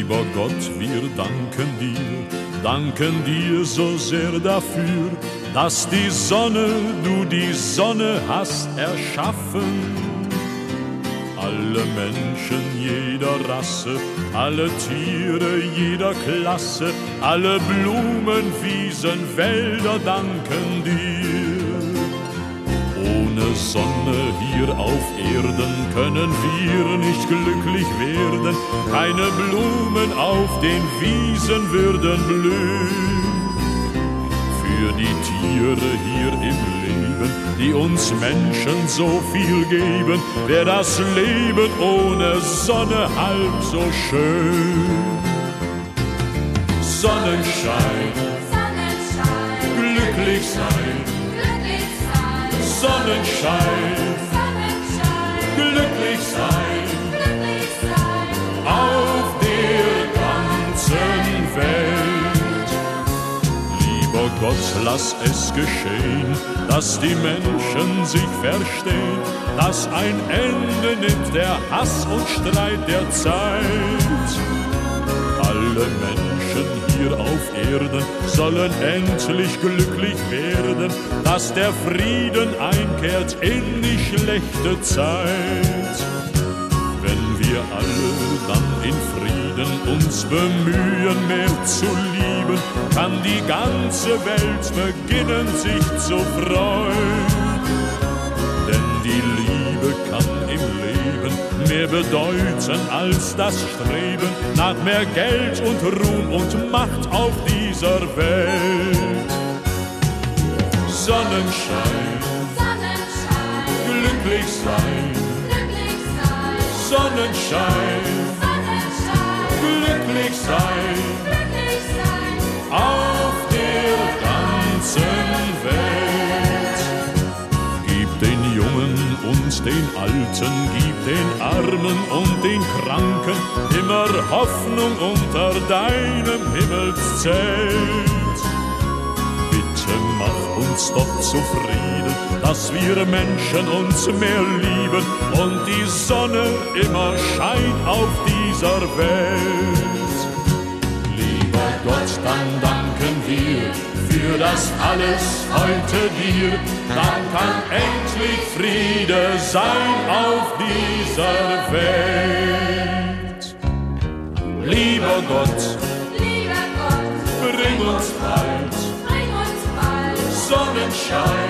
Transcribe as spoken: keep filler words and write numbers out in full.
Lieber Gott, wir danken dir, danken dir so sehr dafür, dass die Sonne, du die Sonne hast erschaffen. Alle Menschen jeder Rasse, alle Tiere jeder Klasse, alle Blumen, Wiesen, Wälder danken dir. Ohne Sonne hier auf Erden können wir nicht glücklich werden. Keine Blumen auf den Wiesen würden blühen. Für die Tiere hier im Leben, die uns Menschen so viel geben, wär das Leben ohne Sonne halb so schön. Sonnenschein, Sonnenschein, glücklich sein, glücklich sein, Sonnenschein, Sonnenschein, glücklich sein, glücklich sein, auf der ganzen Welt. Lieber Gott, lass es geschehen, dass die Menschen sich verstehen, dass ein Ende nimmt der Hass und Streit der Zeit. Alle Menschen hier auf Erden sollen endlich glücklich werden, dass der Frieden einkehrt in die schlechte Zeit. Wenn wir alle dann in Frieden uns bemühen, mehr zu lieben, kann die ganze Welt beginnen, sich zu freuen. Denn die Liebe kann im Leben mehr bedeuten als das Streben nach mehr Geld und Ruhm und Macht auf dieser Welt. Sonnenschein, Sonnenschein, glücklich sein, glücklich sein, Sonnenschein, Sonnenschein, glücklich sein, glücklich sein, auf der ganzen Welt. Gib den Jungen und den Alten, gib den Armen und den Kranken immer Hoffnung unter deinem Himmelszelt. Bitte mach uns doch zufrieden, dass wir Menschen uns mehr lieben und die Sonne immer scheint auf dieser Welt. Lieber Gott, dann danken wir für das alles heute dir, dann kann endlich Friede sein auf dieser Welt. Lieber Gott, lieber Gott, bring uns bald bring uns bald Sonnenschein,